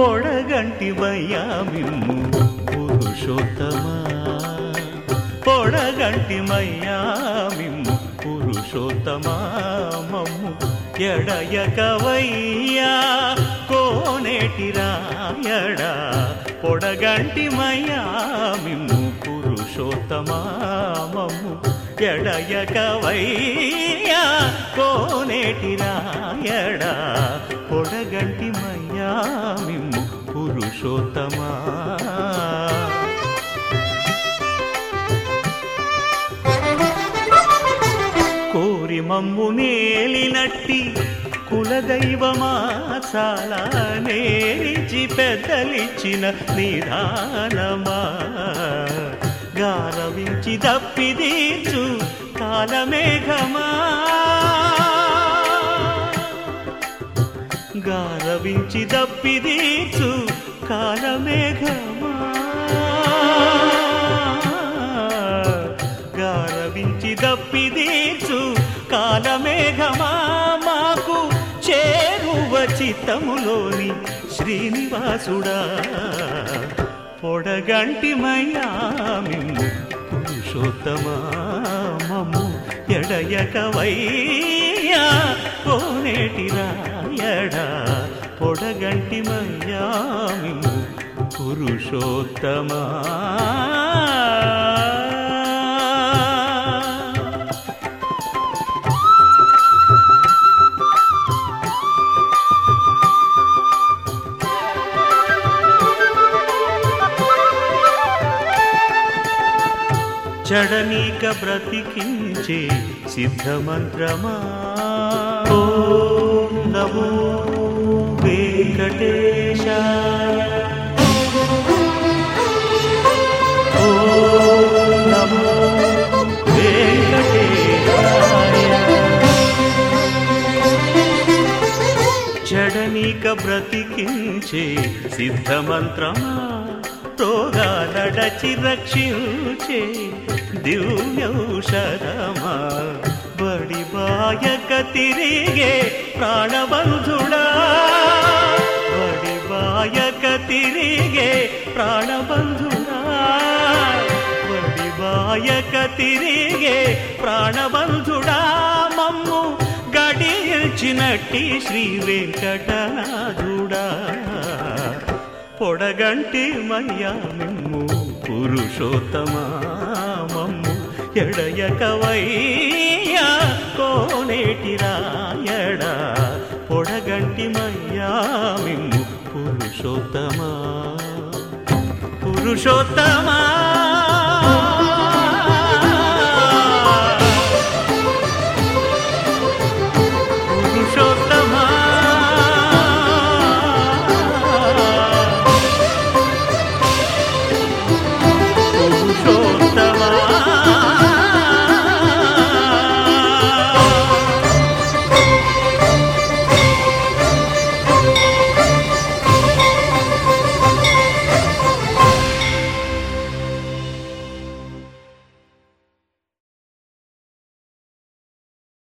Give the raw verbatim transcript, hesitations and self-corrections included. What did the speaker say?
పొడగంటి మయ్యా మిమ్ము పురుషోత్తమా పొడగంటి మయ్యా మిమ్ము పురుషోత్తమా మమ్ము ఎడయకవయ్యా కోనేటి రాయడా పొడగంటి మయ్యా మిమ్ము పురుషోత్తమా మమ్ము ఎడయకవయ్యా కోనేటి రాయడా పొడగంటి మయ్యా మిమ్ము పురుషోత్తమా కోరి మమ్ము నేలినట్టి కులదైవమా చాలా నేరిచి పెద్దలిచ్చిన నిదానమా గారవించి దప్పిదీర్చు కాలమేఘమా గారవించి దప్పిదీర్చు కాలమేఘమా గారవించి దప్పిదీర్చు కాలమేఘమా మాకు చేరువ చిత్తములోని శ్రీనివాసుడా పొడగంటి మయ్యా మిమ్ము పురుషోత్తమా మమ్ము ఎడయకవయ్యా కోనేటి రాయడా పొడగంటి మయ్యా మిమ్ము పురుషోత్తమా చడనీక బ్రతికించే సిద్ధమంత్రమా ఓం నమో వెంకటేశాయ ఓం నమో వెంకటేశాయ చడనీక బ్రతికించే సిద్ధమంత్రమా రోగాలడచి రక్షించే దివ్యౌషధమా బడి బాయక తిరిగే ప్రాణబంధుడా బడి బాయక తిరిగే ప్రాణబంధుడా బడి బాయక తిరిగే ప్రాణబంధుడా మమ్ము గడిచినట్టి శ్రీ వెంకటనాథుడా పొడగంటి మయ్యా మిమ్ము పురుషోత్తమా మమ్ము ఎడయకవయ్యా కోనేటి రాయడా పొడగంటి మయ్యా మిమ్ము పురుషోత్తమా పురుషోత్తమా